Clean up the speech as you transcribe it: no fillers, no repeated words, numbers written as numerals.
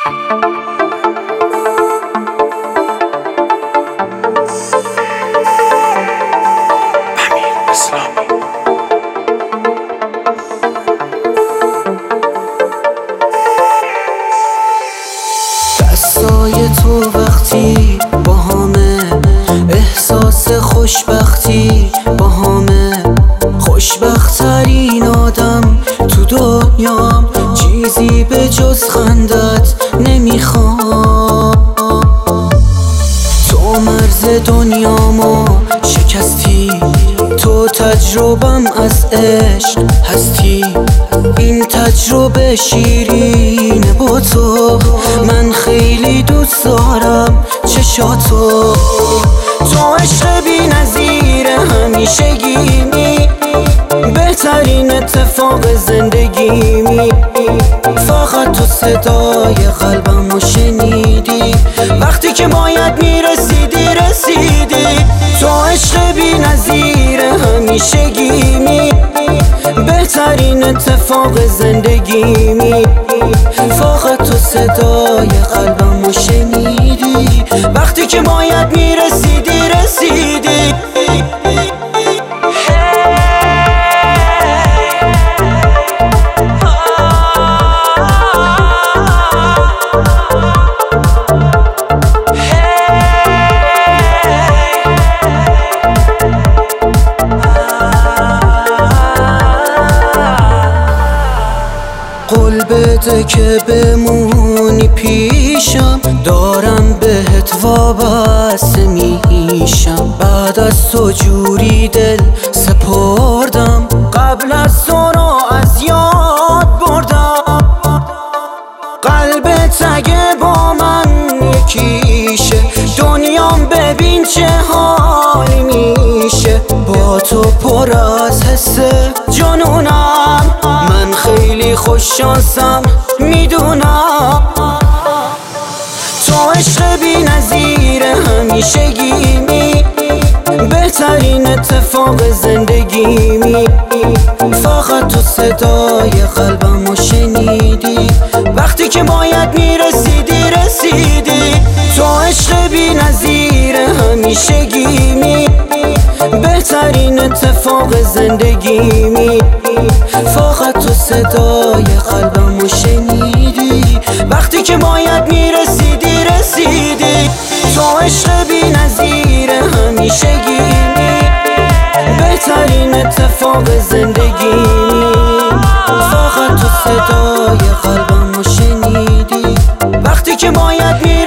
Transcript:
دستای تو وقتی با همه احساس خوشبختی با همه، خوشبخت‌ترین آدم تو دنیام، چیزی به جز خندت نمیخوام. تو مرز دنیامو شکستی، تو تجربم از عشق هستی. این تجربه شیرینه با تو، من خیلی دوست دارم چشاتو. تو عشق بی نظیر همیشگیمی، بهترین اتفاق زندگیمی. فقط تو صدای قلبمو شنیدی، وقتی که باید میرسیدی رسیدی. تو عشق بی نظیر همیشگیمی، بهترین اتفاق زندگیمی. فقط تو صدای قلبمو شنیدی، وقتی که باید میرسیدی رسیدی. قول بده که بمونی پیشم، دارم بهت وابسته میشم. بعد از تو جوری دل سپردم، قبل از تو رو از یاد بردم. قلبت اگه با من یکیشه، دنیام ببین چه حالی میشه. با تو پر از حس جنونم، من خیلی خوششانسم میدونم. تو عشق بی نظیر همیشگیمی، بهترین اتفاق زندگیمی. فقط تو صدای قلبمو شنیدی، وقتی که باید میرسیدی رسیدی. تو عشق بی نظیر همیشگیمی، بهترین اتفاق زندگیمی. فقط تو صدای قلبمو شنیدی، وقتی که باید میرسیدی رسیدی. تو عشق بی نظیر همیشگیمی، بهترین اتفاق زندگیمی. فقط تو صدای قلبمو شنیدی، وقتی که باید